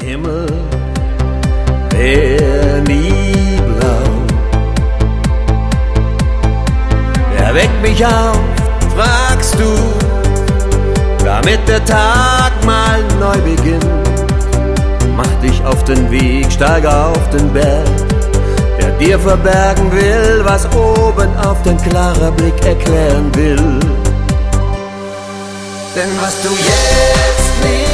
Himmel wär nie blau. Er weckt mich auf, fragst du, damit der Tag mal neu beginnt. Mach dich auf den Weg, steig auf den Berg, der dir verbergen will, was oben auf dein klarer Blick erklären will. Denn was du jetzt nicht